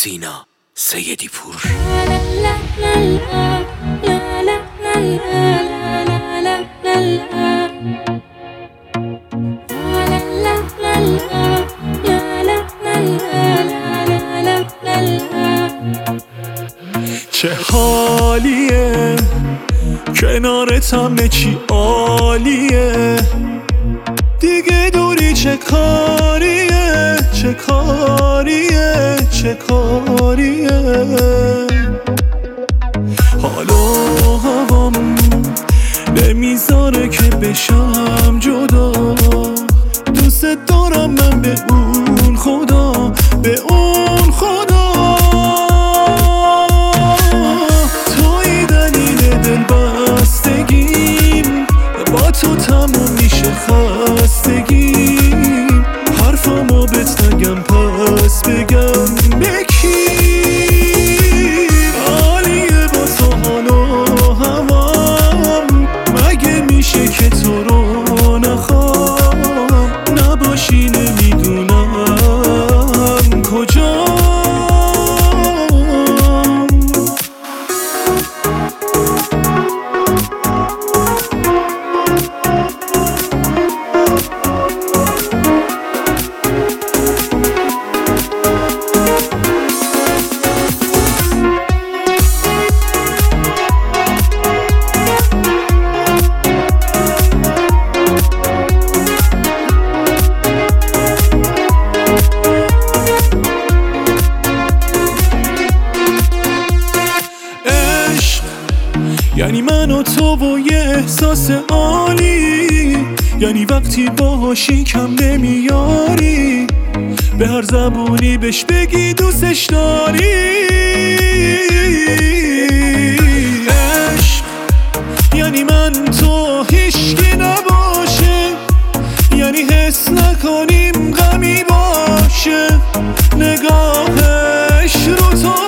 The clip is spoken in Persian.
سینا سیدی پور. چه حالیه کنارت همه چی عالیه، دیگه دوری چه کاریه چه کاریه چه کاریه. حالا هوام نمیذاره که بشم جدا، دوست دارم من به اون خدا، به اون خدا. توی دلیل دل بستگیم، با تو تموم میشه خستگیم، حرفامو بهت نگم پس بگم به کی. عالیه با تو حالا هوام، مگه میشه که تو رو نخوام، نباشی نمیدونم کجا. یعنی من و تو و یه احساس عالی، یعنی وقتی باهاشی کم نمیاری، به هر زبونی بهش بگی دوستش داری. عشق یعنی من تو هیچکی نباشه، یعنی حس نکنیم غمی باشه، نگاهش رو تو